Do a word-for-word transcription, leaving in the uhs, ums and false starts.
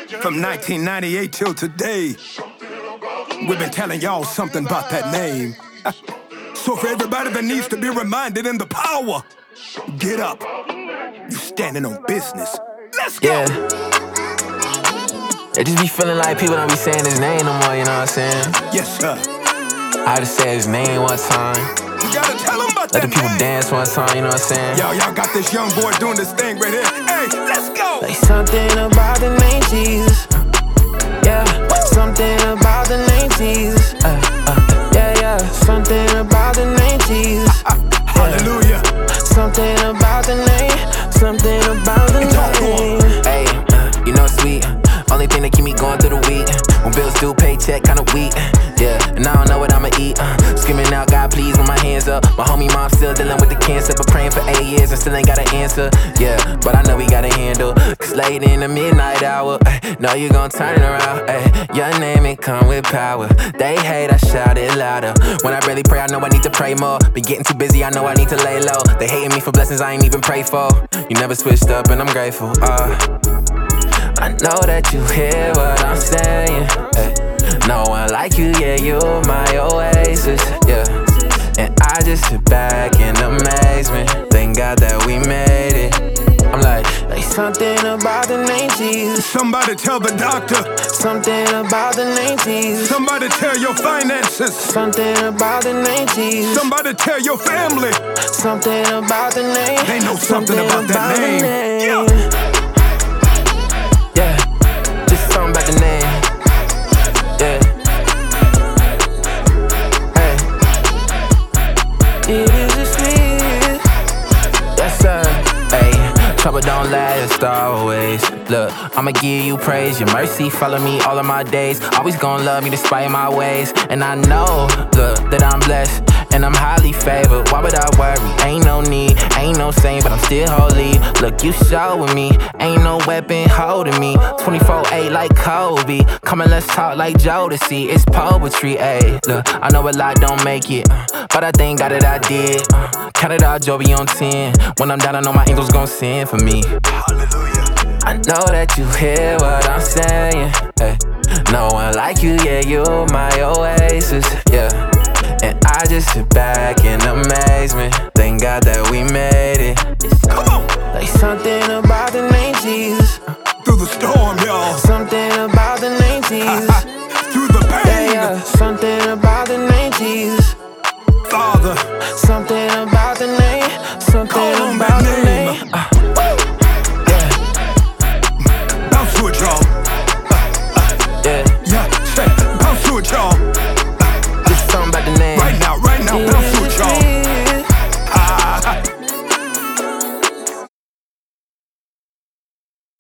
From nineteen ninety-eight till today, we've been telling y'all something about that name. So for everybody that needs to be reminded in the power, get up. You standing on business. Let's go. Yeah. They just be feeling like people don't be saying his name no more, you know what I'm saying? Yes, sir. I just say his name one time. You gotta tell them about Let that the people name. dance one time, you know what I'm saying? Yo, y'all got this young boy doing this thing right here. Hey, let's go. Like something about the name Jesus. Yeah, something about the name Jesus. Uh, uh, yeah, yeah, something about the name Jesus. Hallelujah. Something about the name, something about the name. Hey, uh, you know sweet. Only thing that keep me going through the week. When bills due, paycheck kinda weak. Yeah, and I don't know what I'ma eat. uh, Screaming out, God please, with my hands up. My homie mom still dealing with the cancer, but praying for eight years and still ain't got an answer. Yeah, but I know we got a handle. Cause late in the midnight hour, ay, know you gon' turn it around. Ay, your name, it come with power. They hate, I shout it louder. When I barely pray, I know I need to pray more. Been getting too busy, I know I need to lay low. They hating me for blessings I ain't even pray for. You never switched up and I'm grateful. uh I know that you hear what I'm saying. Hey, no one like you, yeah, you're my oasis. Yeah, and I just sit back in amazement. Thank God that we made it. I'm like, like something about the name Jesus. Somebody tell the doctor. Something about the name Jesus. Somebody tell your finances. Something about the name Jesus. Somebody tell your family. Something about the name. They know something, something about, about that name. name. Yeah. Yeah, just something about the name. Yeah. Hey. It is a sweet. Yes, sir. Hey, trouble don't last always. Look, I'ma give you praise. Your mercy follow me all of my days. Always gonna love me despite my ways. And I know, look, that I'm blessed and I'm highly favored. Why would I worry? Ain't no need, ain't no saint, but I'm still holy. Look, you showing me, ain't no weapon holding me. twenty-four eight like Kobe. Come and let's talk like Jodeci. It's poetry, ayy. Look, I know a lot don't make it, uh, but I thank God that I did. Uh, counted out Joby on ten. When I'm down, I know my angels gon' send for me. Hallelujah. I know that you hear what I'm saying. Ay, no one like you, yeah, you're my oasis. Yeah. And I just sit back in amazement. Thank God that we made it. Come on. Like something about the name Jesus. Through the storm, y'all. Something about the name Jesus.